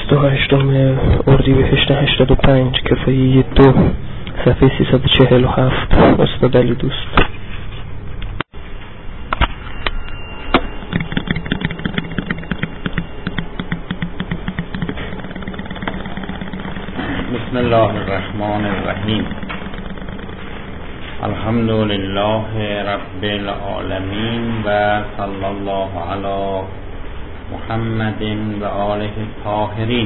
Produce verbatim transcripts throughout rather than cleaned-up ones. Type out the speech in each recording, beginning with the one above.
بیست و هشتم اردیبهشت هشتاد و پنج کفایه دو صفحه سیصد و چهل و هفت. استاد علی دوست. بسم الله الرحمن الرحیم. الحمد لله رب العالمین و صلی الله علی محمد و آله الطاهرین.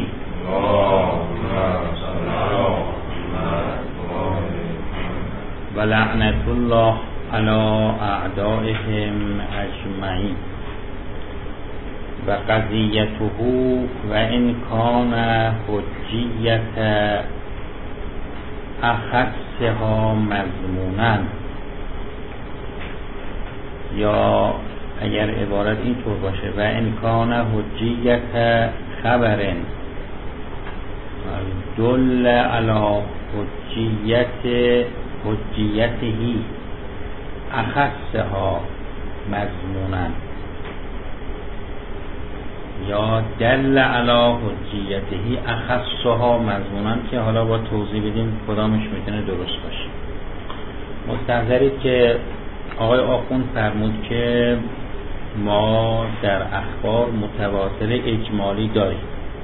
و لعنت الله علی اعدائهم اجمعین. و قضیته و ان کان حجیت اخصها مضمونا، یا اگر عبارت این طور باشه و ان کان حجیت خبر دل علی حجیت حجیته اخصها مضمونا، یا دل علی حجیته اخصها مضمونا، که حالا با توضیح بدیم کدامش میتونه درست باشه. مستحضرید که آقای آخوند فرمود که ما در اخبار متواتر اجمالی داریم.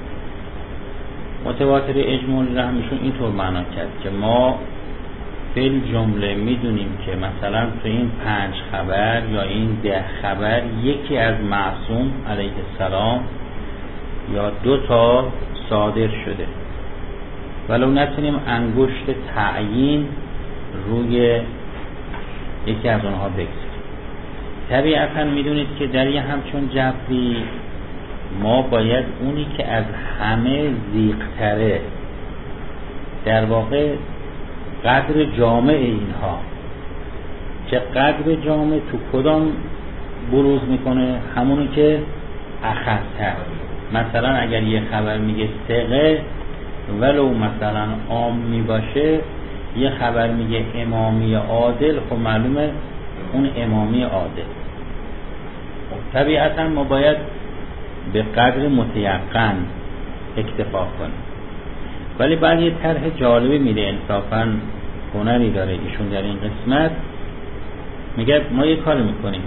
متواتر اجمالی را همیشون اینطور معنا کرد که ما فعل جمله میدونیم که مثلا تو این پنج خبر یا این ده خبر یکی از معصوم علیه السلام یا دو تا صادر شده، ولو نتونیم انگشت تعیین روی یکی از اونها بگذاریم. طبیعتا میدونید که در یه همچون جبری ما باید اونی که از همه زیغ‌تره، در واقع قدر جامع اینها، چه قدر جامع تو کدام بروز میکنه؟ همونی که اخص‌تر. مثلا اگر یه خبر میگه ثقه ولو مثلا عامی باشه، یه خبر میگه امامی عادل، خب معلومه اون امامی عادل. طبیعتا ما باید به قدر متیقن اکتفا کنیم. ولی بعد یه طرح جالبی میده، انصافاً هنری داره ایشون در این قسمت. میگه ما یه کار میکنیم،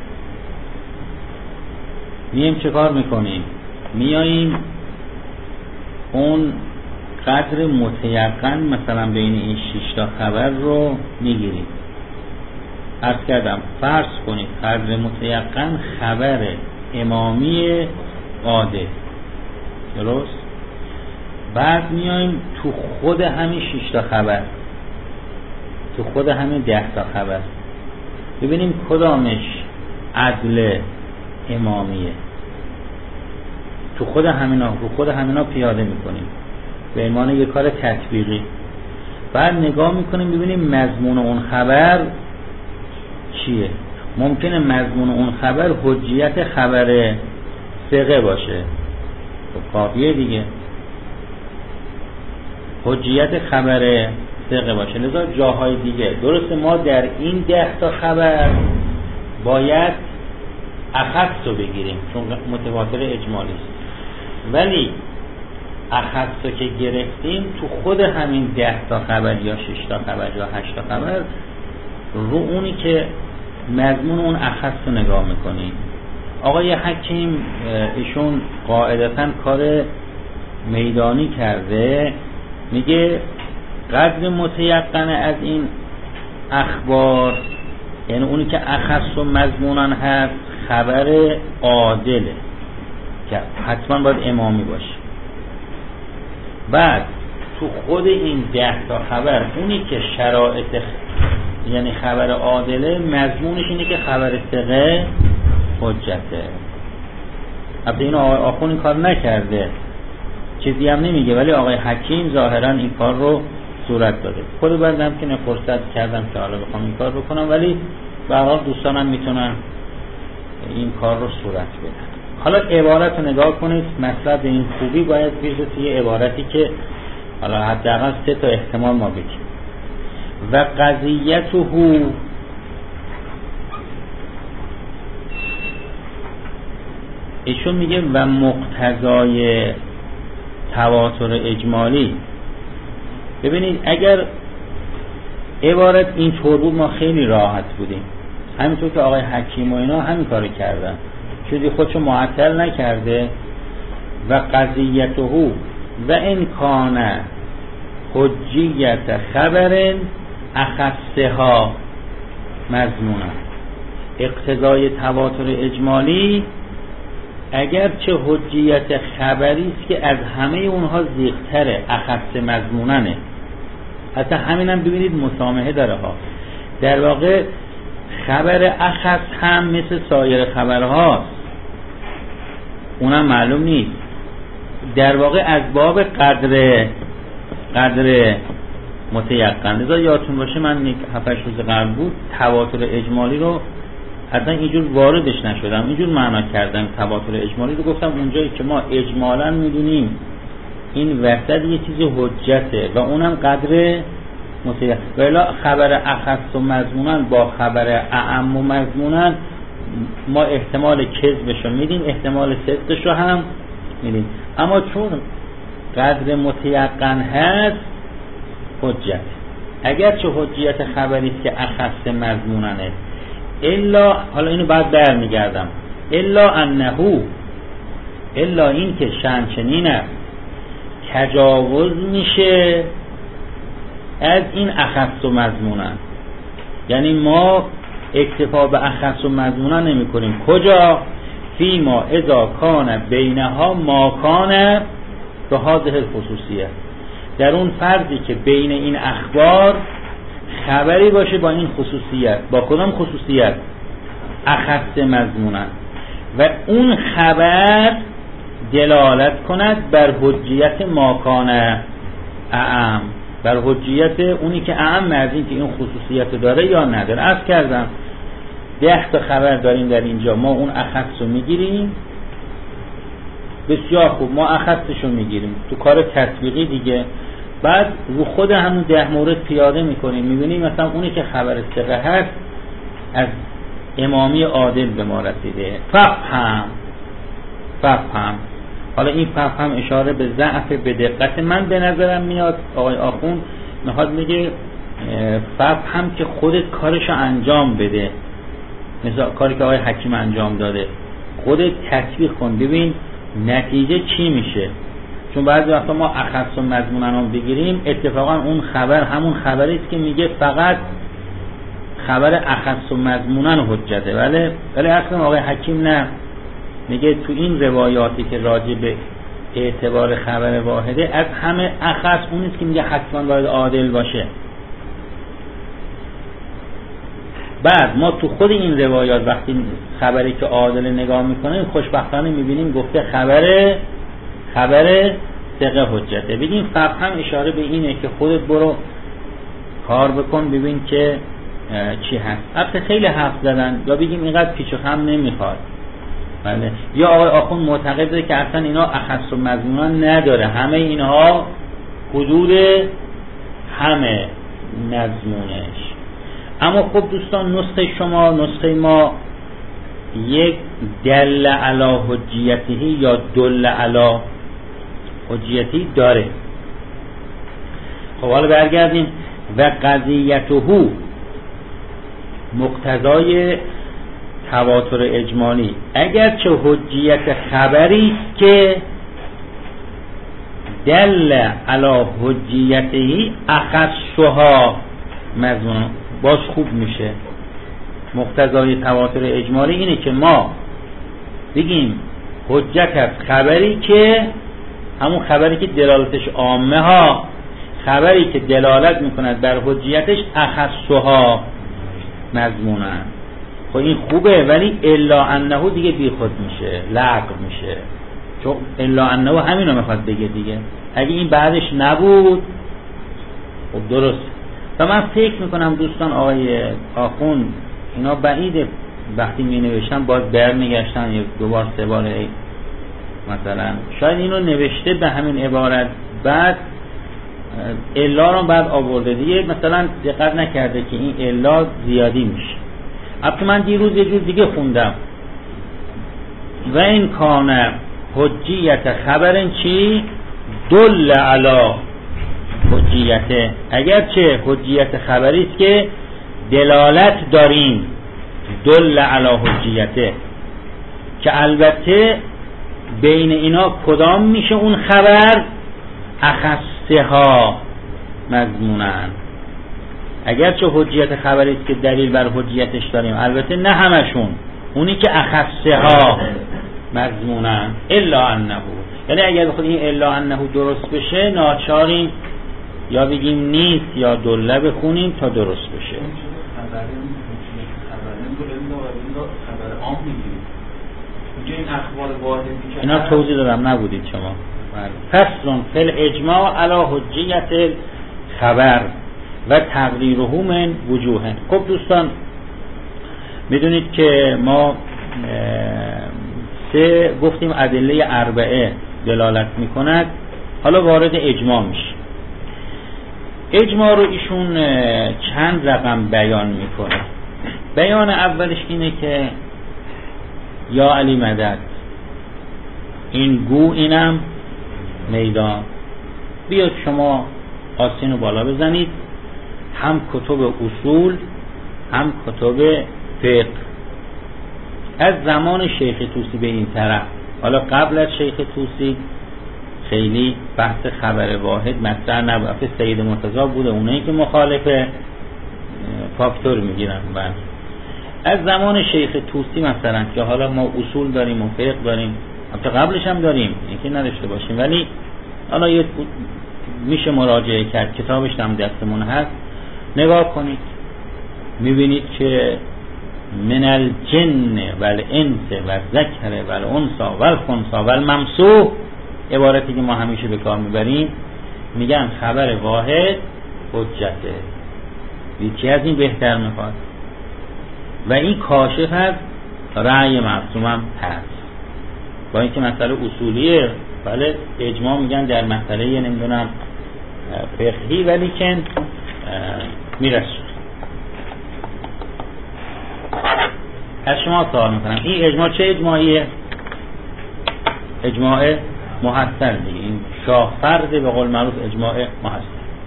میایم چه کار میکنیم؟ میاییم اون قدر متیقن مثلا بین این شش تا خبر رو میگیریم. عرض کردم فرض کنید قدر متیقن خبر امامی عادل، درست؟ بعد میایم تو خود همین شش تا خبر، تو خود همین ده تا خبر ببینیم کدامش عدل امامیه. تو خود همینا رو خود همینا پیاده میکنیم به عنوان یک کار تطبیقی. بعد نگاه میکنیم ببینیم مضمون اون خبر چیه. ممکنه مضمون اون خبر حجیت خبر ثقه باشه، خب کافیه دیگه، حجیت خبر ثقه باشه. لذا جاهای دیگه درسته ما در این ده تا خبر باید اخص رو بگیریم چون متواتر اجمالی است، ولی اخص رو که گرفتیم تو خود همین ده تا خبر یا شش تا خبر یا هشت تا خبر رو اونی که مضمون اون اخص رو نگاه میکنیم. آقای حکیم ایشون قاعدتاً کار میدانی کرده، میگه قدر متیقن از این اخبار، یعنی اونی که اخص و مضمونن هست، خبر عادله که حتما باید امامی باشه. بعد تو خود این ده تا خبر اونی که شرایط یعنی خبر عادله، مضمونش اینه که خبر ثقه حجته. البته این آقای آخون این کار نکرده، چیزی هم نمیگه، ولی آقای حکیم ظاهرا این کار رو صورت داده. خود بردم که فرصت کردم که حالا بخوام این کار بکنم، ولی به هر حال دوستانم میتونن این کار رو صورت بدن. حالا عبارت رو نگاه کنید، مطلب به این خوبی باید بیرده توی عبارتی که حالا حداقل سه تا احتمال ما بگیم. و قضیته ایشون میگه و مقتضای تواتر اجمالی. ببینید اگر عبارت این طور بود ما خیلی راحت بودیم، همینطور که آقای حکیم و اینا همین کارو کردن، چیزی خودشو معطل نکرده. و قضیته و ان کان حجیت خبر اخصها مضمونا. اقتضای تواتر اجمالی اگر چه حجیت خبری است که از همه اونها زیغ‌تره، اخص مضموننه. حتی همینم ببینید مسامحه داره ها. در واقع خبر اخص هم مثل سایر خبرهاست، اونم معلوم نیست. در واقع از باب قدر قدر متیقن. لذا یادتون باشه من یک هفت روز قبل بود تواتر اجمالی رو اصلا اینجور واردش نشدم، اینجور معنا کردم. تواتر اجمالی رو گفتم اونجایی که ما اجمالا میدونیم این وحدت یه چیز حجته و اونم قدر متیقن. ولی خبر اخص و مضمونن با خبر اعم و مضمونن ما احتمال کذبش رو میدیم، احتمال صدقش رو هم میدیم، اما چون قدر متیقن هست حجت. اگرچه حجیت خبری است که اخص مضموننه، الا حالا اینو بعد برمیگردم، الا انه، الا این که شأن چنین است تجاوز میشه از این اخص و مضمونن. یعنی ما اکتفا به اخص و مضمونن نمی کنیم. کجا؟ فی ما اذا کان بینها ما کان به هذه الخصوصیه، در اون فرضی که بین این اخبار خبری باشه با این خصوصیت. با کدام خصوصیت؟ اخص مضمونن. و اون خبر دلالت کند بر حجیت ما کان اعم، بر حجیت اونی که اعم از این که این خصوصیت داره یا نداره. عرض کردم ده تا خبر داریم در اینجا، ما اون اخص رو میگیریم، بسیار خوب، ما اخصش رو میگیریم تو کار تطبیقی دیگه، بعد رو خود همون ده مورد پیاده میکنیم، میبینیم مثلا اونی که خبر ثقه هست از امامی عادل به ما رسیده، ففهم ففهم. حالا این ففهم اشاره به ضعف به دقت من به نظرم میاد. آقای آخوند میخواد میگه ففهم که خودت کارشو انجام بده، مثلا کاری که آقای حکیم انجام داده، خودت تطبیق کن ببین نتیجه چی میشه. چون بعضی وقتا ما اخص و مضمونن رو بگیریم، اتفاقا اون خبر همون خبری است که میگه فقط خبر اخص و مضمونن حجته. ولی ولی اصلا آقای حکیم نه، میگه تو این روایاتی که راجع به اعتبار خبر واحده از همه اخص اون است که میگه حتما باید عادل باشه. بعد ما تو خود این روایات وقتی خبری که عادل نگاه میکنیم خوشبختانه میبینیم گفته خبر خبر ثقه حجته. ببین فقط هم اشاره به اینه که خودت برو کار بکن ببین که چی هست. البته خیلی حرف زدن یا بگیم اینقدر پیچ و خم نمیخواد، بله. یا آقای آخوند معتقده که اصلا اینا اخص و مضمونن نداره، همه اینها حدود همه مضمونش. اما خب دوستان نسخه شما نسخه ما یک دل علی حجیته یا دل علی حجیته داره. خب حالا برگردیم. و قضیته مقتضای تواتر اجمالی اگرچه حجیت خبری است که دل علی حجیته اخصها مضمون، باز خوب میشه. مقتضای تواتر اجمالی اینه که ما بگیم حجت است خبری که همون خبری که دلالتش عامه ها، خبری که دلالت میکند بر حجیتش اخصها مضمونن. خب این خوبه، ولی الا انه دیگه بی خود میشه، لغو میشه، چون الا انه همین رو میخواد بگه دیگه. اگه این بعدش نبود خب درست. و من فکر میکنم دوستان آقای آخوند اینا بعیده وقتی می نوشتن باز برمیگشتن یک دوبار سه بار مثلا شاید اینو نوشته به همین عبارت بعد الا رو بعد آورده دیگه، مثلا دقت نکرده که این الا زیادی میشه. البته من دیروز یه جور دیگه خوندم و این کان حجیت خبرن چی دل علی حجیته، اگرچه حجیت خبری است که دلالت داریم دل علی حجیته، که البته بین اینا کدام میشه اون خبر اخصه ها مضمونن. اگرچه حجیت خبری است که دلیل بر حجیتش داریم، البته نه همشون، اونی که اخصه ها مضمونن. الا انه، یعنی اگر بخواد این الا انه درست بشه ناچاریم یا بگیم نیست یا دله بخونیم تا درست بشه. اینا توضیح دادم نبودید شما. فصل فی الاجماع علی حجیت خبر و تقریره من وجوه. خب دوستان میدونید که ما سه گفتیم ادله اربعه دلالت میکند، حالا وارد اجماع میشه. اجماع رو ایشون چند رقم بیان میکنه. بیان اولش اینه که یا علی مدد، این گو اینم میدان، بیاد شما آستین رو بالا بزنید، هم کتب اصول هم کتب فقه از زمان شیخ طوسی به این طرف. حالا قبل از شیخ طوسی خیلی بحث خبر واحد مطرح نبود، اصلا سید مرتضی بوده اونایی که مخالف فاکتور میگیرن. بله از زمان شیخ طوسی مثلا که حالا ما اصول داریم و فقه داریم، البته قبلش هم داریم اینکه نداشته باشیم، ولی حالا یه میشه مراجعه کرد، کتابش هم دستمون هست، نگاه کنید میبینید که من الجن والانس والذکر والانثى والخنثى والممسوح، عبارتی که ما همیشه به کار میبریم، میگن خبر واحد حجته، یکی از این بهتر میخواد و این کاشف از رأی معصوم هم هست. با اینکه مسئله اصولیه، بله اجماع میگن در مسئله یه نمیدونم فقهی، ولی که میرسون. از شما سوال میکنم این اجماع چه اجماعیه؟ اجماع محسن دیگه، این شاه فرض به قول معروف اجماع محسن.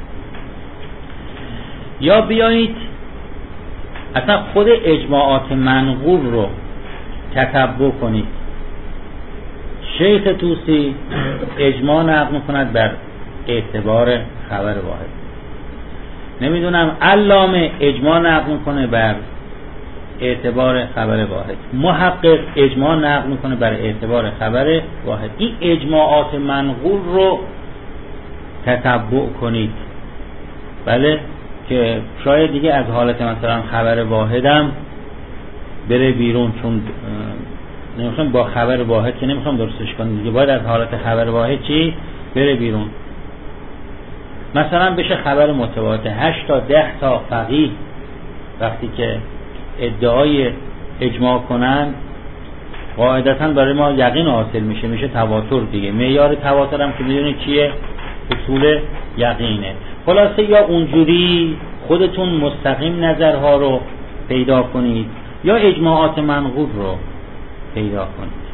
یا بیایید اصلا خود اجماعات منقول رو تتبع کنید. شیخ طوسی اجماع نقل میکند بر اعتبار خبر واحد، نمیدونم علامه اجماع نقل میکنه بر اعتبار خبر واحد، محقق اجماع نقل میکنه بر اعتبار خبر واحد. این اجماعات منقول رو تتبع کنید، بله، که شاید دیگه از حالت مثلا خبر واحدم بره بیرون، چون نمیخوام با خبر واحد که نمیخوام درستش کنم دیگه، باید از حالت خبر واحد چی بره بیرون. مثلا بشه خبر متواتر، هشت تا ده تا فقیه وقتی که ادعای اجماع کنن قاعدتا برای ما یقین حاصل میشه، میشه تواتر دیگه. معیار تواتر هم که میدونید چیه؟ اصول یقینه. خلاصه یا اونجوری خودتون مستقیم نظرها رو پیدا کنید یا اجماعات منقول رو پیدا کنید.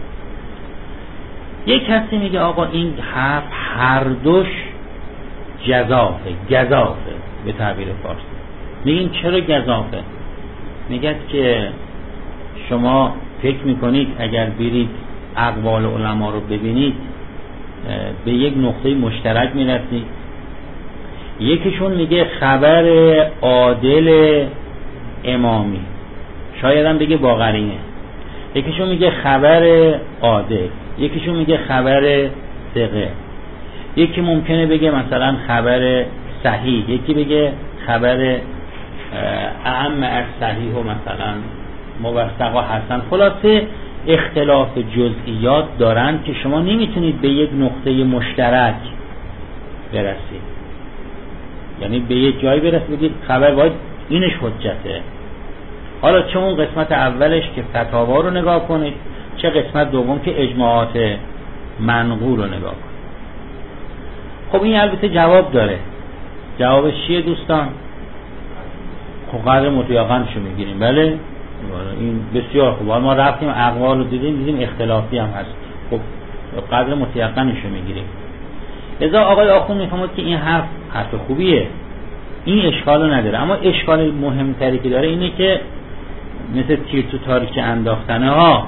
یک کسی میگه آقا این حرف هر دوش جزافه، گزافه به تعبیر فارسی. میگین چرا گزافه؟ میگه که شما فکر میکنید اگر برید اقوال علما رو ببینید به یک نقطه مشترک میرسید. یکیشون میگه خبر عادل امامی، شاید هم بگه با قرینه. یکیشون میگه خبر عادل، یکیشون میگه خبر ثقه، یکی ممکنه بگه مثلا خبر صحیح، یکی بگه خبر اعم از صحیح و مثلا موثق و حسن. خلاصه اختلاف جزئیات دارن که شما نمیتونید به یک نقطه مشترک برسید، یعنی به یک جایی برسید بگید خبر باید اینش حجته. حالا چه اون قسمت اولش که فتاوا رو نگاه کنید، چه قسمت دوم که اجماعات منقول رو نگاه کنید. خب این البته جواب داره. جوابش چیه دوستان؟ خب قدر متیقنشو میگیریم. بله این بسیار خوب. ما رفتیم اقوال رو دیدیم، دیدیم اختلافی هم هست. خب قدر متیقنشو میگیریم. لذا آقای آخوند میفهمد که این حرف حرف خوبیه، این اشکالو نداره، اما اشکال مهمتری که داره اینه که مثل تیر تو تاریکی انداختنه ها،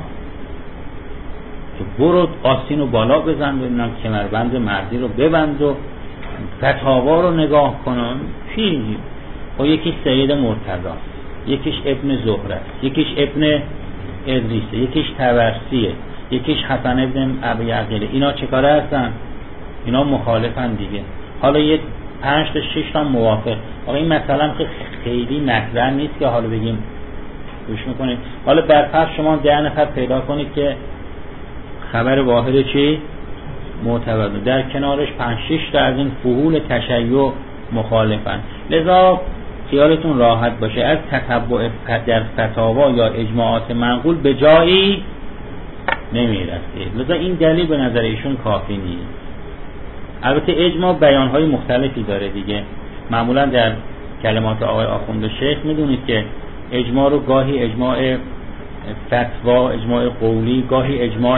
که برو آستین رو بالا بزن و اینم کمربند مردی رو ببند و فتاوا رو نگاه کنن. چی؟ و یکیش سید مرتضی، یکیش ابن زهره، یکیش ابن ادریسه، یکیش طبرسیه، یکیش حسن ابن ابی عقیله. اینا چه کاره هستن؟ اینا مخالفن دیگه. حالا یک پنج تا شش تا موافق. آقا این مثلا خیلی مطرح نیست که حالا بگیم گوش میکنید. حالا برفرض شما ده نفر پیدا کنید که خبر واحد چی؟ معتبر، در کنارش پنج شش تا از این فحول تشیع مخالفن. لذا خیالتون راحت باشه، از تتبع در فتاوا یا اجماعات منقول به جایی نمیرسید. لذا این دلیل به نظر ایشون کافی نیست. البته اجماع بیانهای مختلفی داره دیگه. معمولا در کلمات آقای آخوند شیخ میدونید که اجماع رو گاهی اجماع فتوا، اجماع قولی، گاهی اجماع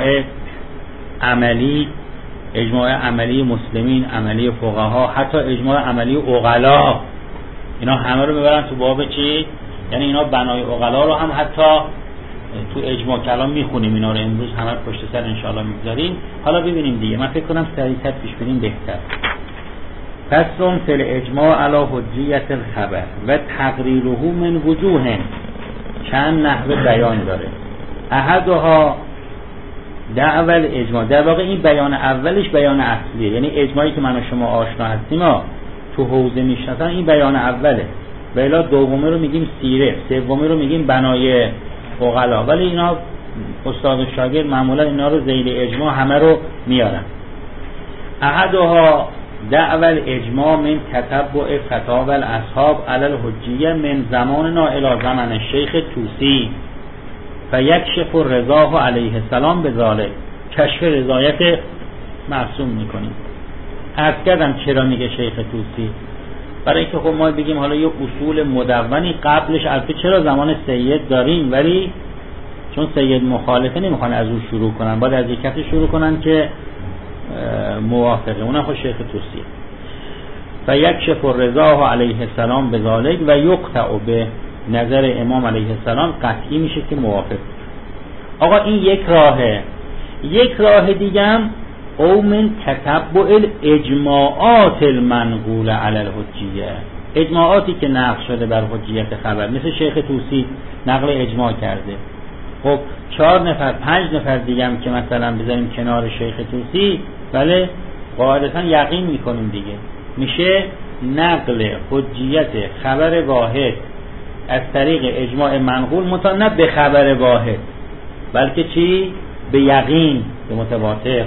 عملی، اجماع عملی مسلمین، عملی فقها، حتی اجماع عملی عقلا، اینا همه رو میبرن تو باب چی؟ یعنی اینا بنای عقلا رو هم حتی تو اجماع کلام میخونیم، اینا رو امروز همه پشت سر انشاءالله میذاریم. حالا ببینیم دیگه، من فکر کنم سریعتر پیش بریم بهتر. فصل فی الاجماع علی حجیت الخبر و تقریره من وجوه، چند نحوه بیان داره. احدها دعوی الاجماع، در واقع این بیان اولش بیان اصلیه، یعنی اجماعی که من و شما آشنا هستیم ها تو حوزه میشناسن، این بیان اوله. و الا دومه رو میگیم سیره، سومه رو میگیم بنای عقلا، ولی اینا استاد و شاگرد معمولا اینا رو ذیل اجماع همه رو میارن. احدها دعوی الاجماع من تتبع فتاوی الاصحاب علی الحجیه من زماننا الی زمن الشیخ طوسی فیکشف رضاه علیه السلام بذالک، کشف رضایت معصوم میکنیم. عرض کردم چرا میگه شیخ طوسی؟ برای اینکه خب ما بگیم حالا یه اصول مدونی قبلش، البته چرا زمان سید داریم، ولی چون سید مخالفه نمیخوان از اون شروع کنن، باید از یک کسی شروع کنن که موافقه، اونم خود شیخ طوسی. فیکشف رضاه علیه السلام بذالک و یقطع به نظر امام علیه السلام قطعی میشه که موافق. آقا این یک راهه. یک راه دیگه هم او من تتبع الاجماعات المنقول علی الحجیه، اجماعاتی که نقل شده بر حجیت خبر، مثل شیخ طوسی نقل اجماع کرده. خب چهار نفر پنج نفر دیگه هم که مثلا بذاریم کنار شیخ طوسی، بله قاعدتا یقین میکنیم دیگه، میشه نقل حجیت خبر واحد از طریق اجماع منقول، متا نه به خبر واحد بلکه چی؟ به یقین، به متواتر.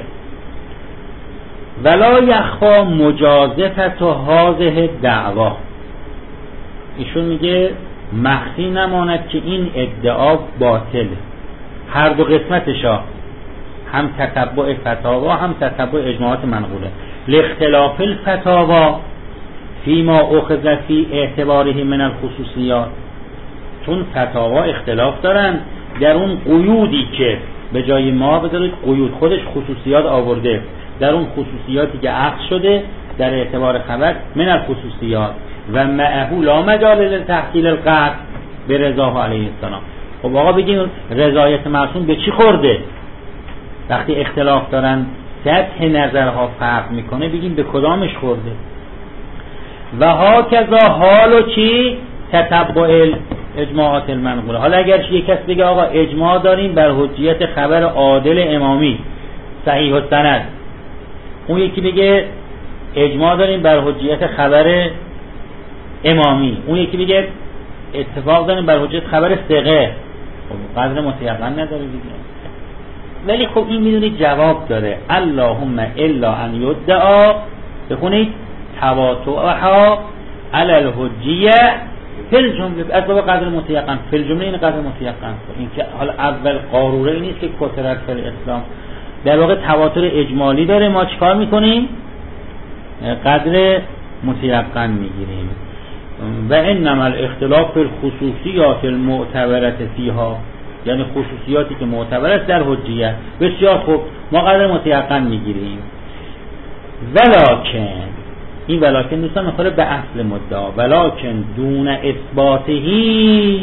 ولا یخفا مجازفت و هذه دعوا، ایشون میگه مخفی نماند که این ادعا باطله، هر دو قسمتشا، هم تتبع فتاوا هم تتبع اجماعات منقوله. لاختلاف الفتاوا فیما اخذ فی اعتباره من الخصوصیات، چون فتاوا اختلاف دارن در اون قیودی که به جای ما بذارید قیود، خودش خصوصیات آورده، در اون خصوصیاتی که عقد شده در اعتبار خبر من الخصوصیات و معه لا مجال لتحصیل القطع به رضاه علیه السلام. خب آقا بگیم رضایت معصوم به چی خورده؟ وقتی اختلاف دارن سطح نظرها فرق میکنه، بگیم به کدامش خورده. و ها کذا حالو چی؟ تتبع اجماعات المنقوله. حالا اگر یک کس بگه آقا اجماع داریم بر حجیت خبر عادل امامی صحیح و سند، اون یکی بگه اجماع داریم بر حجیت خبر امامی، اون یکی بگه اتفاق داریم بر حجیت خبر ثقه، خب قدر متیقن نداره دیگه. ولی خب این میدونید جواب داره، اللهم الا ان یدعا، بخونید تواتعها علی الحجیه فی الجمله، از باب قدر متیقن، فی الجمله این قدر متیقن. این که حالا اول قاروره این نیست که کثرت فی الاسلام، در واقع تواتر اجمالی داره، ما چیکار میکنیم؟ قدر متیقن میگیریم. و انما الاختلاف فی الخصوصیات المعتبرة فیها، یعنی خصوصیاتی که معتبر است در حجیه. بسیار خوب، ما قدر متیقن میگیریم. ولکن، این ولکن دوستان میخوره به اصل مدعا، ولکن دون اثباتهی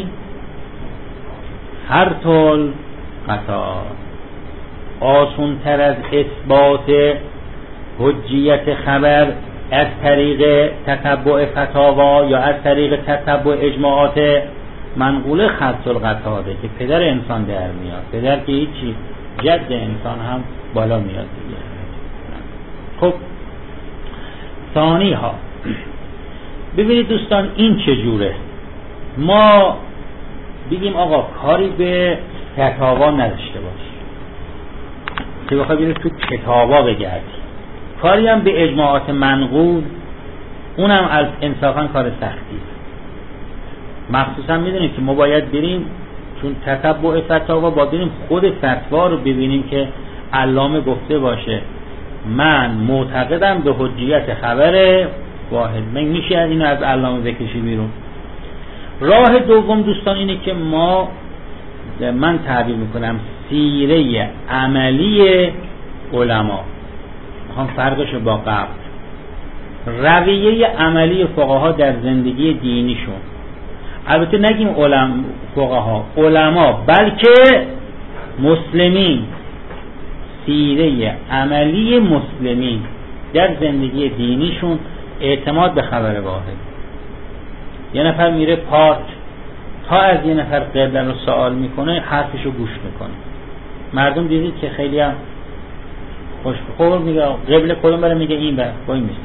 هر طول قطار، آسون تر از اثبات حجیت خبر از طریق تتبع فتاوا یا از طریق تتبع اجماعات منقوله خط القطاده که پدر انسان در میاد، پدر که هیچی، جد انسان هم بالا میاد دیگه. خب ثانی ها، ببینید دوستان این چجوره، ما بگیم آقا کاری به فتاوا نداشته باش که بخوای ببینید تو کتابا بگردی، کاری هم به اجماعات منقول، اونم از انصافا کار سختی، مخصوصا میدونیم که ما باید بریم چون تتبع فتاوا با بریم خود فتوا رو ببینیم که علامه گفته باشه من معتقدم به حجیت خبر واحد، من میشه اینو از علامه بکشی بیرون. راه دوم دوستان اینه که ما، من تعبیر میکنم سیره عملی علما، میخوام فرقشو با قبل، رویه عملی فقها در زندگی دینیشون، البته نگیم علم فقها، علما، بلکه مسلمین، سیره عملی مسلمین در زندگی دینیشون، اعتماد به خبر واحد. یه نفر میره پارک، تا از یه نفر قبله رو سوال میکنه حرفشو گوش میکنه. مردم دیدید که خیلی هم خوش بخور میگه قبله کدوم بره، میگه این بره، با این میشه.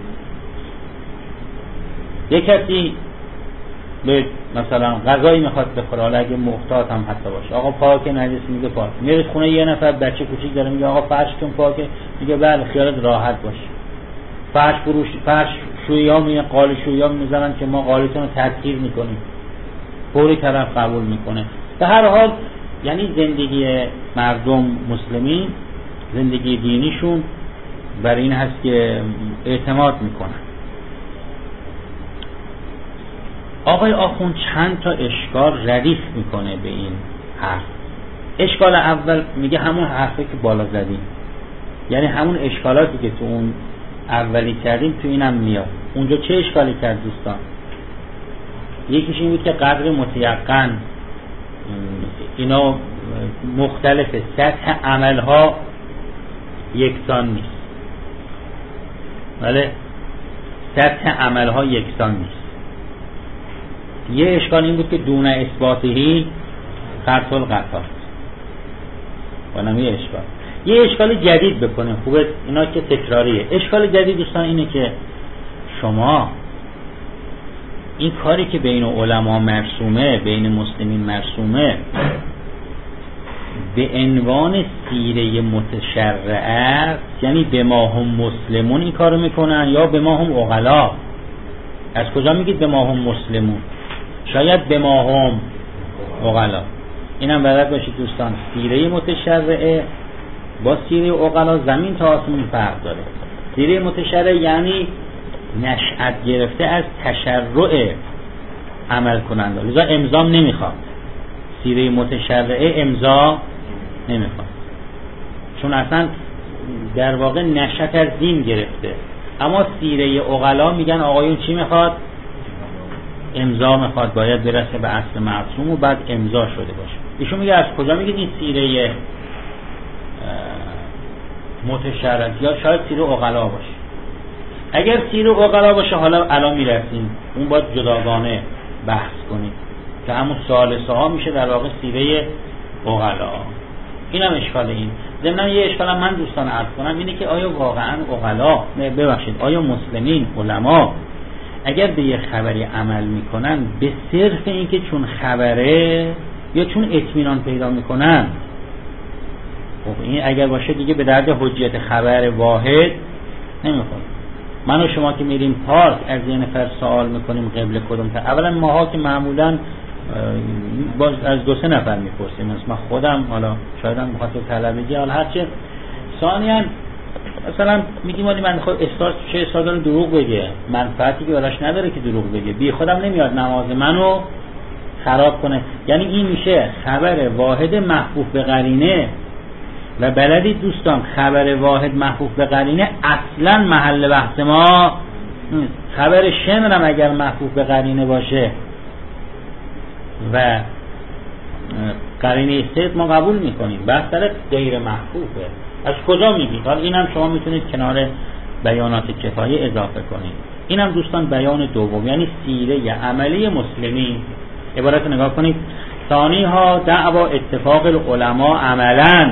یه کسی به مثلا غذایی میخواد بخوره، حالا اگه محتاط هم حتی باشه، آقا پاکه نجس، میگه پاک. میرید خونه یه نفر بچه کوچیک داره، میگه آقا فرشتون پاکه، میگه بله خیالت راحت باشه. فرش فروش، فرش شویی ها میگه قال شویی ها میزنن که ما قالتون رو تدخیر میکنیم، فوری طرف قبول میکنه. به هر حال یعنی زندگی مردم مسلمین، زندگی دینیشون بر این هست که اعتماد میکنن. آقای آخوند چند تا اشکال ردیف میکنه به این حرف. اشکال اول میگه همون حرفی که بالا زدیم، یعنی همون اشکالاتی که تو اون اولی کردیم تو اینم میاد. اونجا چه اشکالی کرد دوستان؟ یکیش این بود که قدر متیقن اینا مختلفه، سطح عملها یکسان نیست. بله، سطح عملها یکسان نیست. یه اشکال این بود که دون اثباتهی خرط القطار، اونم یه اشکال. یه اشکال جدید بکنه، خوبه اینا که تکراریه. اشکال جدید دوستان اینه که شما این کاری که بین علما مرسومه، بین مسلمین مرسومه، به عنوان سیره متشرعه، یعنی به ما هم مسلمون این کارو میکنن یا به ما هم عقلا؟ از کجا میگید به ما هم مسلمون؟ شاید به ما هم عقلا. اینم بلد باشید دوستان، سیره متشرعه با سیره عقلا زمین تا آسمون فرق داره. سیره متشرعه یعنی نشأت گرفته از تشرع عمل کننده، لذا امضا نمیخواد. سیره متشرعه امضا نمیخواد، چون اصلا در واقع نشأت از دین گرفته. اما سیره عقلا میگن آقایون چی میخواد؟ امضا میخواد، باید برسه به اصل معصوم و بعد امضا شده باشه. ایشون میگه از کجا میگید این سیره متشرعه؟ یا شاید سیره عقلا باشه. اگر سیره عقلا باشه، حالا الان میرسیم اون باید جداگانه بحث کنیم که همون ثالثه ها میشه در واقع سیره عقلا. اینم اشکال. این ضمن یه اشکال من دوستان عرض کنم اینه که آیا واقعا عقلا، ببخشید آیا مسلمین علما اگر به یه خبری عمل میکنن به صرف اینکه چون خبره یا چون اطمینان پیدا میکنن؟ خب این اگر باشه دیگه به درد حجیت خبر واحد نمیخوره. من و شما که میریم پارک از یه نفر سوال میکنیم قبل کدوم تا، اولا ماها که معمولا باز از دو سه نفر میپرسیم، مثلا خودم حالا شاید هم بخاطر طلبگی حالا هرچه. ثانیاً مثلا میگیم ولی من خود استاد چه استاد رو دروغ بگه، منفعتی که براش نداره که دروغ بگه، بی خودم نمیاد نماز منو خراب کنه. یعنی این میشه خبر واحد محفوف به قرینه. و بلدید دوستان خبر واحد محفوف به قرینه اصلا محل بحث ما نیست. خبر شمر هم اگر محفوف به قرینه باشه و قرینه صدق ما قبول میکنیم، بحث در غیر محفوفه. از کجا میگید؟ حالا اینم شما میتونید کنار بیانات کفایه اضافه کنید. اینم دوستان بیان دوم، یعنی سیره عملی مسلمین. عبارت نگاه کنید: ثانی ها دعوا اتفاق العلماء عملا.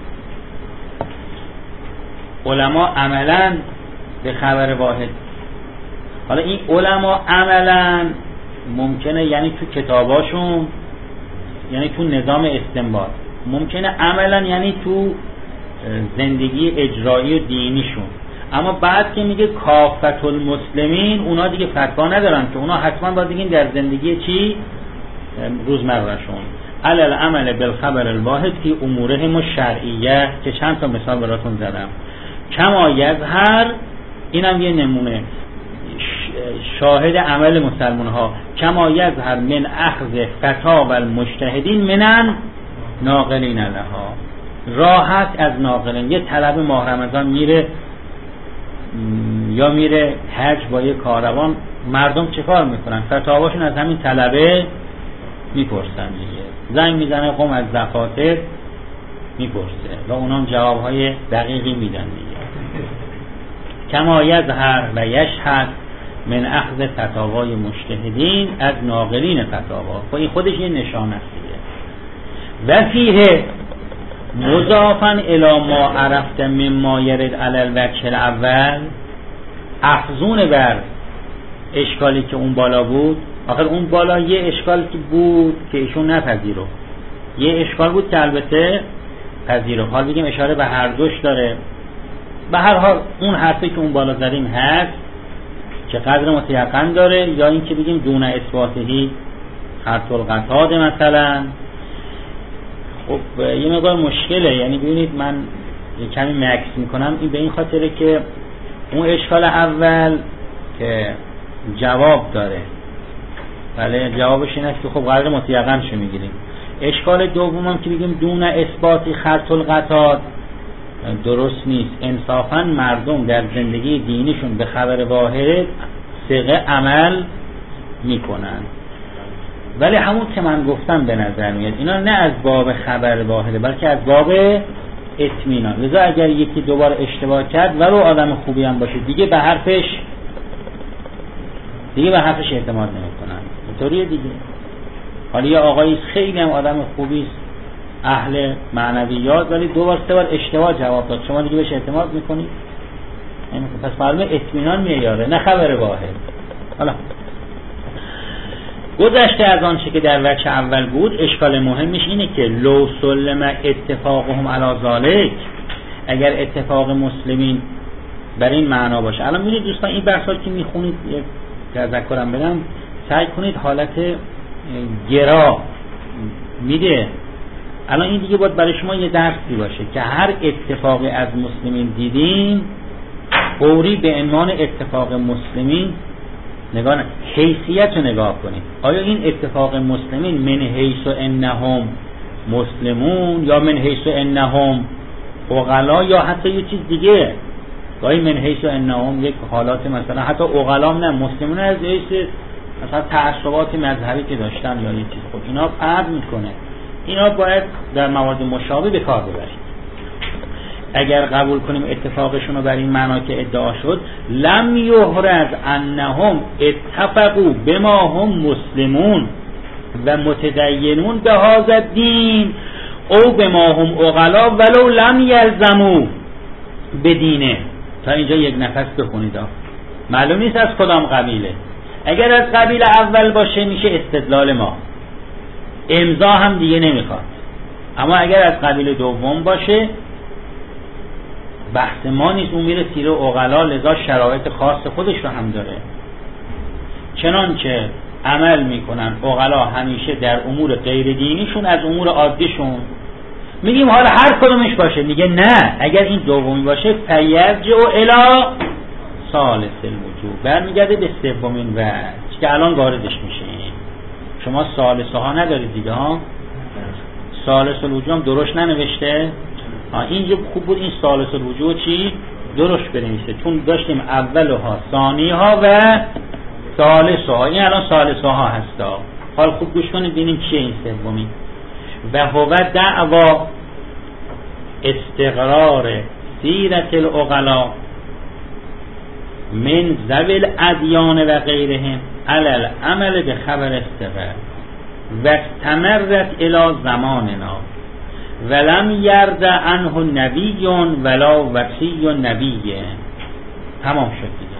علما عملا به خبر واحد. حالا این علما عملا ممکنه یعنی تو کتاباشون، یعنی تو نظام استنباط، ممکنه عملا یعنی تو زندگی اجرایی و دینیشون. اما بعد که میگه کافت المسلمین، اونا دیگه فتوا ندارن که اونا حتما باید بگین در زندگی چی؟ روزمرهشون. علل عمل بالخبر الواحد فی امورهم الشرعیه، که چند تا مثال براتون زدم. کما یظهر، اینم یه نمونه شاهد عمل مسلمان ها، کما یظهر من اخذ فتاوی المجتهدین منن ناقلین لها. راحت از ناقلین، یه طلب ماه رمضان میره یا میره حج با یه کاروان، مردم چه کار میکنن؟ فتاواشون از همین طلبه میپرسن دیگه. زنگ میزنه قوم از زکات میپرسه و اونام جوابهای دقیقی میدن دیگه. کما یظهر و یشهد من اخذ فتاوای مجتهدین از ناقلین فتاوا. خب این خودش یه نشانه است دیگه. و فیه مضافا الی ما عرفت مما یرد علی الوجه الاول، افزون بر اشکالی که اون بالا بود. آخر اون بالا یه اشکال که بود که ایشون نپذیرو، یه اشکال بود که البته پذیرو. حال بگیم اشاره به هر دوش داره. به هر حال اون حرفی که اون بالا زدیم هست که قدر متیقن داره، یا این که بگیم دون اثباتهی خرط القطاد مثلا. خب یه مقدار مشکله، یعنی ببینید من یه کمی مکس میکنم. این به این خاطره که اون اشکال اول که جواب داره، بله جوابش این است که خب قدر متیقن شو میگیریم. اشکال دوم هم که بگیم دون اثباتی خرط القطاد درست نیست. انصافا مردم در زندگی دینیشون به خبر واحد ثقه عمل میکنن، ولی همون که من گفتم به نظر میاد اینا نه از باب خبر واحده بلکه از باب اطمینان. لذا اگر یکی دوباره اشتباه کرد ولو آدم خوبی هم باشه دیگه به حرفش دیگه به حرفش اعتماد نمیکنن. اینطوریه دیگه. حالا یه آقایی خیلی هم آدم خوبی است، اهل معنویات، ولی دو بار سه بار اشتباه جواب داد، شما دیگه بهش اعتماد میکنید؟ پس معلومه اطمینان میاره نه خبر واحد. حالا گذشته از آنچه که در وجه اول بود، اشکال مهمش اینه که لو سلم اتفاقهم علی ذالک، اگر اتفاق مسلمین بر این معنا باشه. الان می‌بینید دوستان این بحثا که میخونید یک تذکرم بدم، سعی کنید حالت گرا میده. الان این دیگه باید برای شما یه درسی باشه که هر اتفاقی از مسلمین دیدین فوری به عنوان اتفاق مسلمین نگاه نه، حیثیت رو نگاه کنید. آیا این اتفاق مسلمین من حیث انهم مسلمون یا من حیث انهم عقلا یا حتی یه چیز دیگه؟ گاهی من حیث انهم یک حالات مثلا حتی عقلا نه مسلمون از حیث مثلا تعصبات مذهبی که داشتن یا یه چیز. خب اینا فرق میکنه. اینا باید در موارد مشابه به کار ببرید. اگر قبول کنیم اتفاقشون رو بر این معنا که ادعا شد، لم یحرز انهم اتفقوا بما هم مسلمون و متدینون به هذا الدین او بما هم عقلا ولو لم یلزموا بدینه. تا اینجا یک نفس بخونید. معلوم نیست از کدام قبیله. اگر از قبیله اول باشه میشه استدلال ما، امضا هم دیگه نمیخواد. اما اگر از قبیله دوم باشه بحث ما نیست، اون میره تیره عقلا، لذا شرایط خاص خودش رو هم داره. چنانچه عمل میکنن عقلا همیشه در امور غیر دینیشون از امور عادیشون. میگیم حالا هر کدومش باشه، میگه نه، اگر این دومی باشه فیرجع الی ثالث الوجوه، برمیگرده به سومین وجه که الان واردش میشه. شما ثالثه ها ندارید دیگه ها، ثالث الوجوه هم درست ننوشته اینجا خوب بود این ثالث الوجوه چی درست بنویسه، چون داشتیم اولها ثانیها و ثالثها، این الان ثالثها هستا. حال خوب گوش کنید ببینیم چیه این سومی. و هو دعوا استقرار سیرت العقلاء من ذوی الادیان و غیرهم علی العمل به خبر استقرار و استمرت الی زماننا ولم یرد عنه نبی ولا وصی نبی. تمام شد دیگه،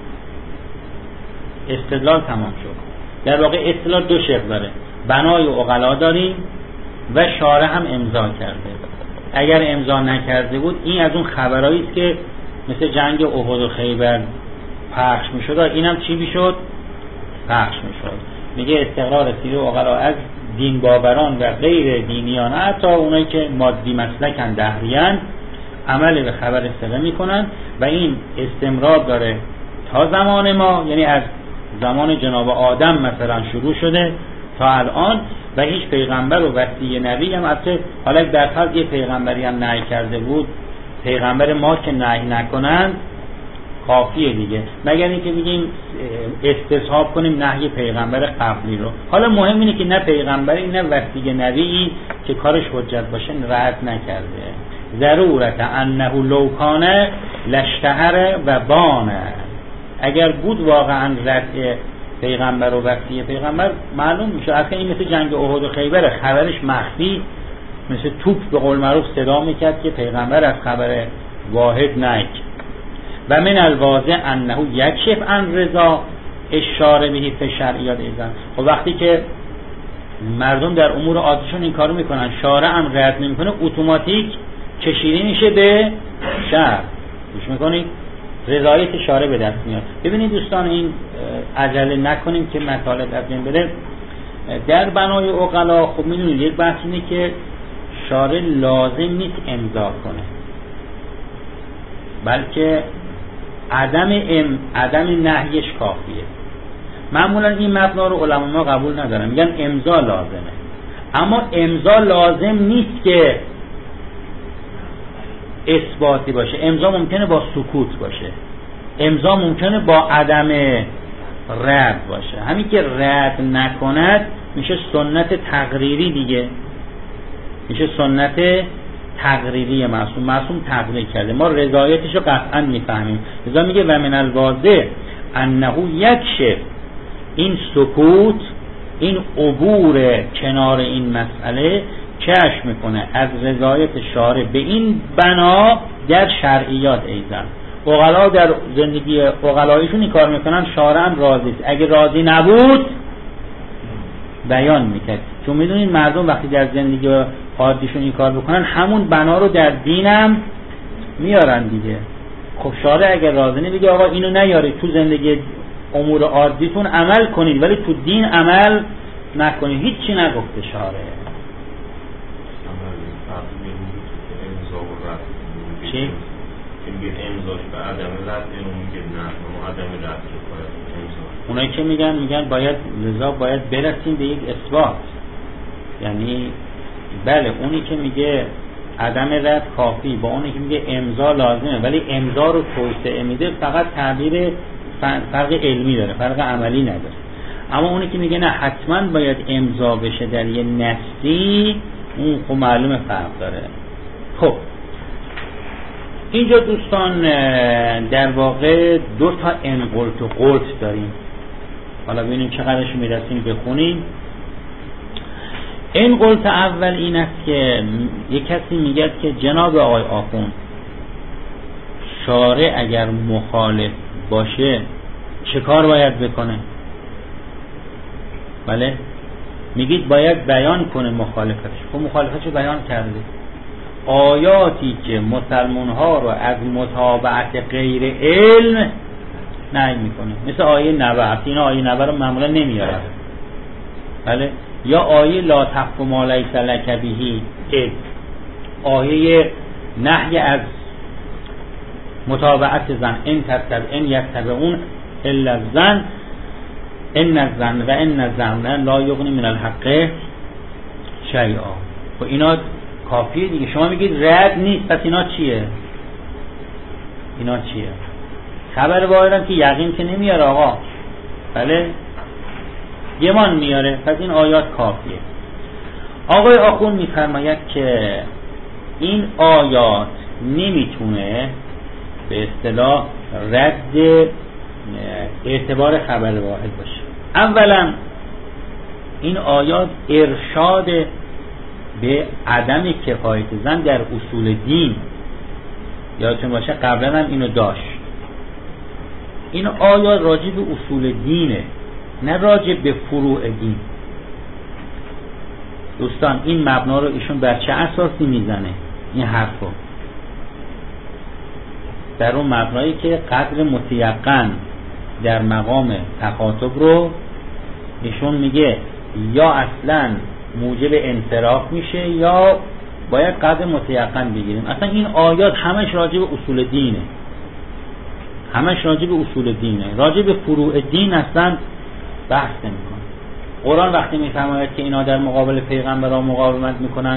استدلال تمام شد. در واقع استدلال دو شکل داره، بنای عقلا داریم و شارع هم امضا کرده. اگر امضا نکرده بود این از اون خبرایی است که مثل جنگ احد و خیبر پخش میشد، اینم چی میشد؟ پخش میشد. میگه استقرار سیره عقلا از دین باوران و غیر دینیان، حتی اونایی که مادی مسلکن دهریان، عمل به خبر استقرار میکنن و این استمرار داره تا زمان ما، یعنی از زمان جناب آدم مثلا شروع شده تا الان و هیچ پیغمبر و وصی نبی هم البته حالا در حال یه پیغمبری هم نهی کرده بود، پیغمبر ما که نهی نکنن کافیه دیگه، مگر اینکه بگیم استصحاب کنیم نهی پیغمبر قبلی رو. حالا مهم اینه که نه پیغمبری نه وصی نبی که کارش حجت باشه رد نکرده. ضرورت انه لو کان لاشتهر و بان، اگر بود واقعا رد پیغمبر و وصی پیغمبر معلوم میشه. اصلا این مثل جنگ احد و خیبر، خبرش مخفی مثل توپ به قول معروف صدا میکرد که پیغمبر از خبر واحد نک. و من الواضح انه یکشف عن رضا اشاره بهی فی شرعیات ایزن. خب وقتی که مردم در امور عادیشون این کارو میکنن، شارع هم رد نمیکنه، اتوماتیک کشیده میشه به شرع. گوش میکنید؟ رضایت شارع به دست میاد. ببینید دوستان، این عجله نکنیم که مطالب از بین بره. در بنای عقلا خب میدونید یک بحث اینه که شارع لازم نیست امضا کنه، بلکه عدم ام عدم نهیش کافیه. معمولا این مبنا رو علما ما قبول ندارن، میگن امضا لازمه، اما امضا لازم نیست که اثباتی باشه. امضا ممکنه با سکوت باشه، امضا ممکنه با عدم رد باشه. همین که رد نکند میشه سنت تقریری دیگه، میشه سنت تقریری معصوم. معصوم تقریر کرده، ما رضایتش رو قطعا میفهمیم. لذا میگه و من الواضح انه یکشف، این سکوت، این عبور کنار این مسئله کشف میکنه از رضایت شارع به این بنا در شرعیات ایزن. عقلا در زندگی عقلاییشون این کار میکنن، شارع هم راضی است. اگه راضی نبود بیان میکرد، چون میدونین مردم وقتی در زندگی عادیشون این کار بکنن همون بنا رو در دینم میارن دیگه. خب شارع اگر راضی نمیگه آقا اینو نیارید تو زندگی امور عادیتون عمل کنید ولی تو دین عمل نکنید، هیچی نگفته شارع. چی؟ این میگه امضاش به عدم رد، اینو میگه نه ما عدم رد رو باید امضا. اونایی که میگن میگن باید لذا باید برسیم به یک اثبات، یعنی بله اونی که میگه عدم رد کافی با اونی که میگه امضا لازمه ولی امضا رو توسعه میده، فقط تعبیر فرق علمی داره، فرق عملی نداره. اما اونی که میگه نه حتما باید امضا بشه در یه نصی، اون خب معلومه فرق داره. خب اینجا دوستان در واقع دو تا انقلت و قلت داریم، حالا ببینیم چقدرش میرسیم بخونیم. انقلت اول این است که یک کسی میگه که جناب آقای آخوند، شارع اگر مخالف باشه چه کار باید بکنه؟ بله میگید باید بیان کنه مخالفتش. خب مخالفتش بیان کرده، آیاتی که مسلمان ها رو از متابعت غیر علم نهی میکنه، مثل آیه نبع. این آیه نبع رو معمولا نمیاره، بله، یا آیه لا تقف ما لیس لک به علم، آیه نهی از متابعت زن، ان تتبع ان یتبعون الا الظن ان الظن و ان الظن لا یغنی من الحق شیئا. و اینا کافیه دیگه. شما میگید رد نیست، پس اینا چیه؟ اینا چیه؟ خبر واحدم که یقین که نمیاره آقا، بله گمان میاره، پس این آیات کافیه. آقای آخون میفرماید که این آیات نمیتونه به اصطلاح رد اعتبار خبر واحد باشه. اولا این آیات ارشاد به عدم کفایت زن در اصول دین، یادتون باشه قبلا هم اینو داشت. این آیات راجع به اصول دینه، نه راجع به فروع دین. دوستان این مبنا رو ایشون بر چه اساسی میزنه این حرفو؟ در اون مبنایی که قدر متیقن در مقام تخاطب رو ایشون میگه یا اصلا موجب انصراف میشه یا باید قدر متیقن بگیریم. اصلا این آیات همش راجع به اصول دینه، همش راجع به اصول دینه، راجع به فروع دین اصلا بحث نمیکنه. قرآن وقتی میفرماید که اینا در مقابل پیغمبران مقاومت میکنن،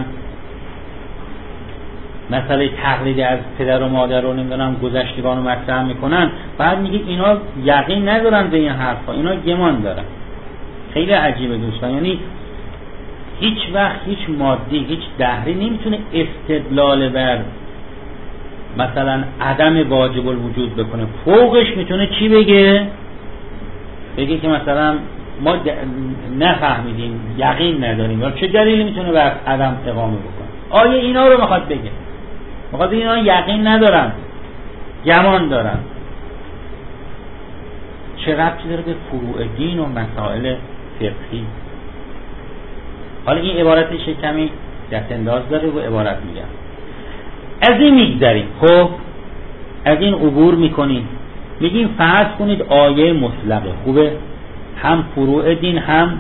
مسئله تقلید از پدر و مادر رو نمیدونم گذشتگان رو مطرح میکنن، بعد میگه اینا یقین ندارن به این حرفا، اینا گمان دارن. خیلی عجیبه دوستان، یعنی هیچ وقت هیچ مادی هیچ دهری نمیتونه استدلال بر مثلا عدم واجب الوجود بکنه. فوقش میتونه چی بگه؟ بگه که مثلا ما نفهمیدیم، یقین نداریم، یا چه دلیلی میتونه بر عدم اقامه بکنه. آیه اینا رو میخواد بگه، میخواد اینا یقین ندارن، گمان دارن. چه ربطی داره به فروع دین و مسائل فقهی؟ حالا این عبارتش کمی دست انداز داره و عبارت میگم. از این میگذاریم، خب از این عبور میکنیم، میگیم فرض کنید آیه مطلقه، خوبه، هم فروع دین هم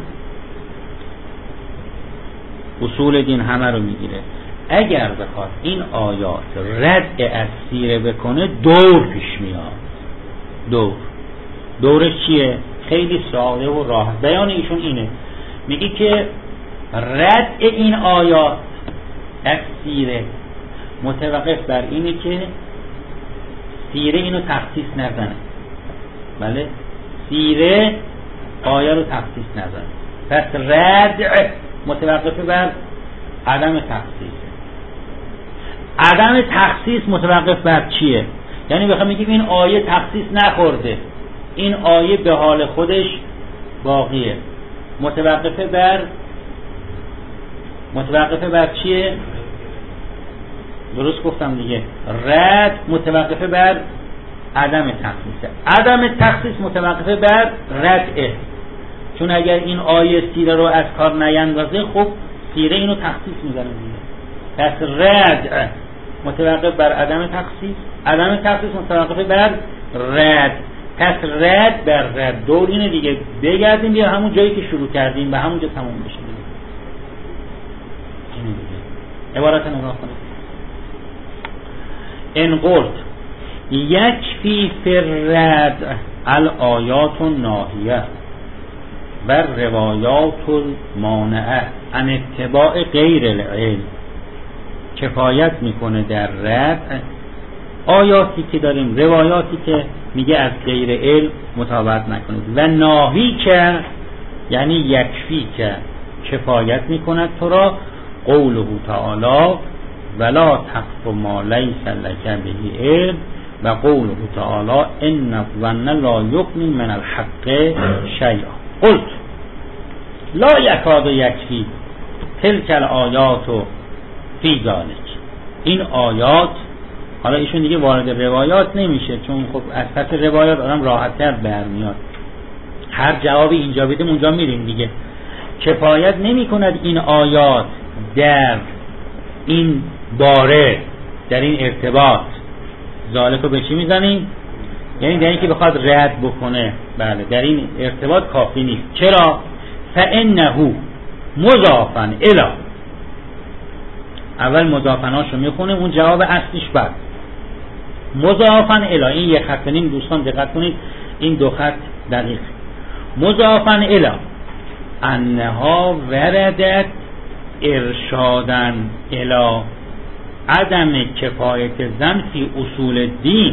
اصول دین همه رو میگیره. اگر بخواد این آیات رد از سیره بکنه دور پیش میاد. دور دورش چیه؟ خیلی ساده و راحت. بیان ایشون اینه، میگه که رد این آیات از سیره متوقف بر اینه که سیره اینو تخصیص نزنه. بله، سیره آیه رو تخصیص نزنه، پس رد متوقف بر عدم تخصیص. عدم تخصیص متوقف بر چیه؟ یعنی بخوام بگیم این آیه تخصیص نخورده، این آیه به حال خودش باقیه. متوقف بر متوقف بر چیه؟ درست گفتم دیگه، رد متوقف بر عدم تخصیص. عدم تخصیص متوقف بر ردعه، چون اگر این آیه سیره رو از کار نیندازه خب سیره اینو تخصیص میزنه دیگه. پس رد متوقف بر عدم تخصیص، عدم تخصیص متوقف بر رد، پس رد بر رد. دور اینه دیگه، بگردیم بیا همون جایی که شروع کردیم به همون جا تموم بشه دیگه. اینه دیگه. عبارت نگاه کنید. ان قلت یکفی فی الرد الآیات الناهیه و روایات المانعه عن اتباع غیر العلم، کفایت میکنه در رد آیاتی که داریم، روایاتی که میگه از غیر علم مطابقت نکنید، و ناهی که یعنی یکفی که کفایت میکند تو را قوله تعالی ولا تقف ما لیس لک به علم و قوله تعالی ان الظن لا یغنی من الحق شیئا. قلت لا یکاد یکفی تلک الآیات فی ذلک. این آیات، حالا ایشون دیگه وارد روایات نمیشه چون خب از پس روایات آدم راحت‌تر برمیاد، هر جوابی اینجا بدیم اونجا میریم دیگه. کفایت نمی کند این آیات در این باره، در این ارتباط. ذالک رو به چی میزنیم؟ یعنی در این که بخواد رد بکنه، بله در این ارتباط کافی نیست. چرا؟ فانه مضافن الی، اول مضافناشو میخونه اون جواب اصلیش بعد مضافن الی. این یک خط نیم دوستان دقت کنید، این دو خط دقیق. مضافن الی انها وردت ارشادن الی عدم کفایت زن فی اصول الدین.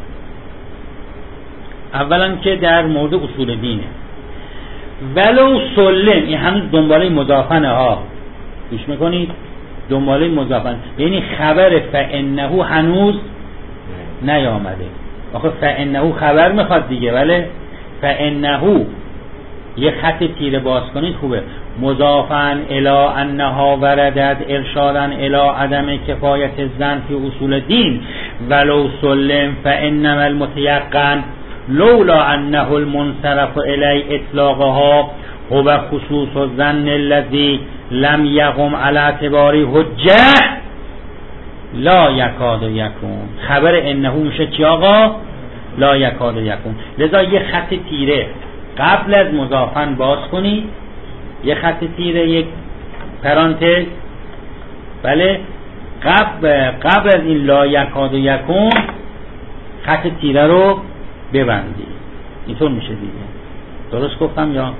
اولا که در مورد اصول دینه، ولو سلم، این هنوز دنباله مضافنه ها، گوش میکنید، دنباله مضافن، یعنی خبر فانه هنوز نیامده. آخه فانه خبر میخواد دیگه، ولی فانه یه خط تیره باز کنید خوبه. مضافن الی انها وردت ارشادن الی عدم کفایت زن فی اصول دین ولو سلم فانما المتیقن لولا انه المنصرف الی اطلاقها هو خصوص الظن الذي لم يقم على اعتبار حجه لا یکاد یکون. خبر انه میشه چی آقا؟ لا یکاد یکون. لذا یه خط تیره قبل از مضافن باز کنید، یه خط تیره، یک پرانتز، بله، قبل قبل از این لا یکاد یکون خط تیره رو ببندید. اینطور میشه دیگه. درست گفتم یا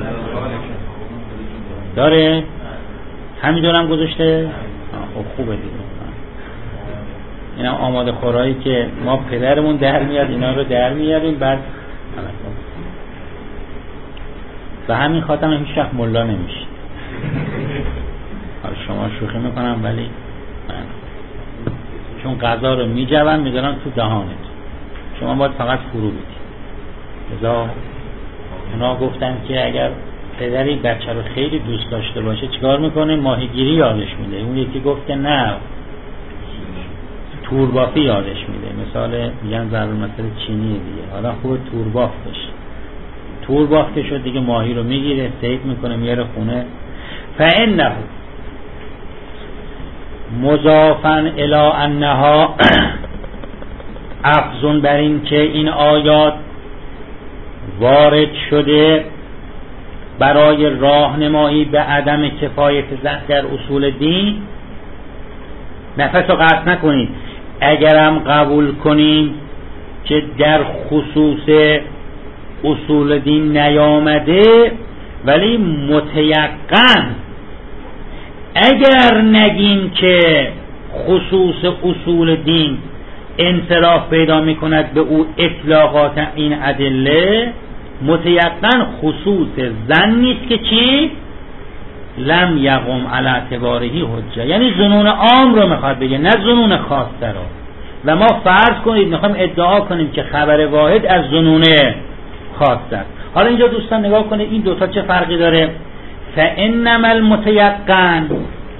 داره؟ همینطورم گذاشته؟ خب خوبه دیگه. اینا آماده خورایی که ما پدرمون در میاد اینا رو در میاریم بعد و همین خاطر هم هیچ وقت ملا نمیشه. شما شوخی میکنم ولی من چون غذا رو میجوم میذارم تو دهانت، شما باید فقط فرو بدی. لذا اونا گفتن که اگر پدری بچه رو خیلی دوست داشته باشه چیکار میکنه؟ ماهیگیری یادش میده. اون یکی گفت که نه، توربافی یادش میده. مثال میگن ضرب مثل چینی دیگه. حالا خوب توربافتش تورباف که شد دیگه ماهی رو میگیره، سید میکنه، میاره خونه. فانه مضافن الی انها افزون بر این که این آیات وارد شده برای راهنمایی به عدم کفایت زن در اصول دین. نفس رو قطع نکنید. اگرم قبول کنیم که در خصوص اصول دین نیامده، ولی متیقن اگر نگیم که خصوص اصول دین انصراف پیدا میکند به او اطلاقات این ادله، متیقن خصوص زن نیست که چی؟ لم یقم علی اعتباره حجه، یعنی ظنون عام رو میخواد بگه، نه ظنون خاصه رو. و ما فرض کنید میخوایم ادعا کنیم که خبر واحد از ظنون خاصه. حالا اینجا دوستان نگاه کنید این دوتا چه فرقی داره. فانما المتیقن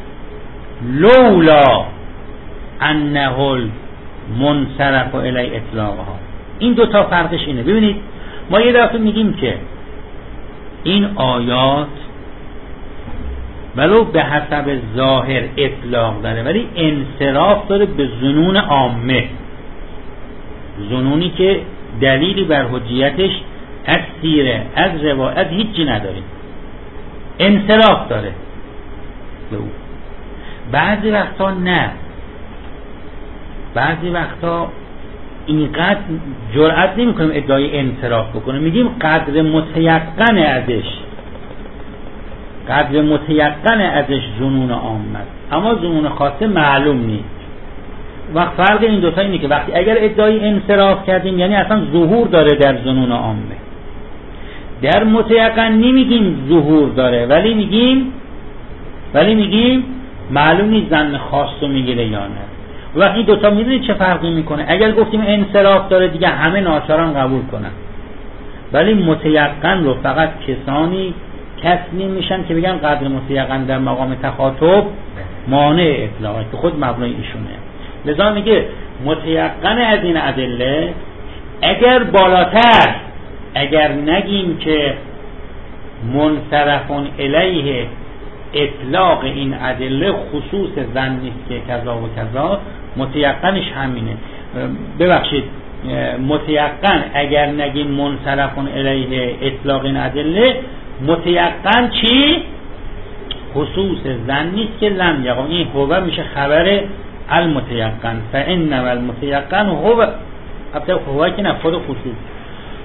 لولا انه المنصرف الی اطلاقها. این دوتا فرقش اینه. ببینید ما یه دفعه میگیم که این آیات ولو به حسب ظاهر اطلاق داره ولی انصراف داره به ظنون عامه، ظنونی که دلیلی بر حجیتش از سیره از روایت هیچی نداریم، انصراف داره به او. بعضی وقتا نه، بعضی وقتا اینقدر جرأت نمی کنیم ادعای انصراف بکنیم، میگیم قدر متیقن ازش، قدر متیقن ازش ظنون عامه، اما ظنون خاصه معلوم نیست. وقت فرق این دوتا اینه که وقتی اگر ادعای انصراف کردیم یعنی اصلا ظهور داره در ظنون عامه. در متیقن نمیگیم ظهور داره ولی میگیم ولی میگیم معلوم نیست ظن خاص رو میگیره یا نه. وقتی دوتا میدونید چه فرقی میکنه؟ اگر گفتیم انصراف داره دیگه همه ناچاران قبول کنن، ولی متیقن رو فقط کسانی تسلیم میشن که بگن قدر متیقن در مقام تخاطب مانع اطلاقه که خود مبنای ایشونه. لذا میگه متیقن از این ادله اگر بالاتر، اگر نگیم که منصرفون الیه اطلاق این ادله خصوص زن نیست که کذا و کذا، متیقنش همینه. ببخشید متیقن اگر نگیم منصرفون الیه اطلاق این ادله، متیقن چی؟ خصوص زن نیست که لم یقم. این هو میشه خبر المتیقن. فانما المتیقن هو، البته هو که نه خود خصوص،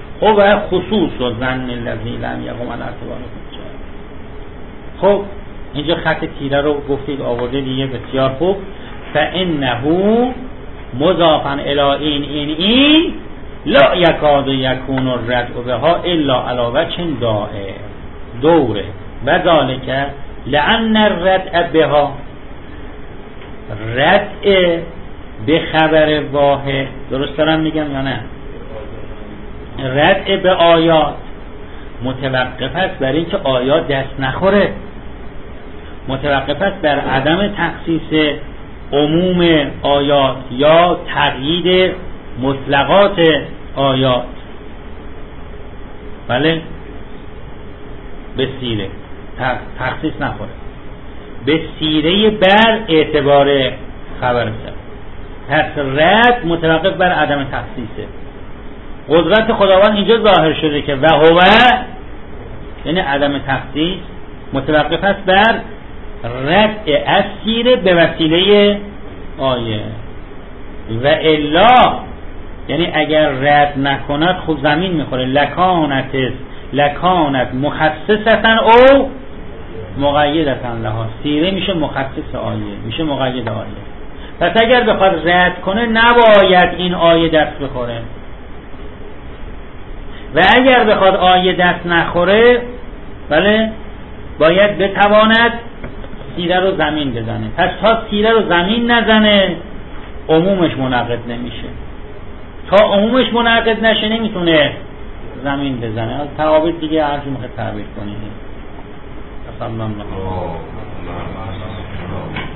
هو خصوص و زن الذی لم یقم علی اعتبار. خب اینجا خط تیره رو گفتید آورده دیگه، بسیار خوب. فانه مضافا الی این این این لا یکاد یکون الرجع بها الا علی وجه دائر دوره و ذالک لان الرجع بها، رجع به خبر واحد، درست دارم میگم یا نه؟ رجع به آیات متوقف است بر اینکه آیات دست نخوره، متوقف است بر عدم تخصیص عموم آیات یا تقیید مطلقات آیات. بله، به سیره تخصیص نخوره، به سیره بر اعتبار خبر سر. پس رد متوقف بر عدم تخصیصه. قدرت خداوند اینجا ظاهر شده که و هو، یعنی عدم تخصیص متوقف است بر رد از سیره به وسیله آیه. و الا، یعنی اگر رد نکند خود زمین میخوره. لکانت لکانت مخصصتن او مقیدتن لها، سیره میشه مخصص آیه، میشه مقید آیه. پس اگر بخواد رد کنه نباید این آیه دست بخوره، و اگر بخواد آیه دست نخوره بله باید بتواند سیره رو زمین بزنه. پس تا سیره رو زمین نزنه عمومش منعقد نمیشه، تا عمومش منعقد نشه نمیتونه زمین بزنه. از تعابیر دیگه هرچی میخواد تعبیر کنید. صلی الله علیه و سلم.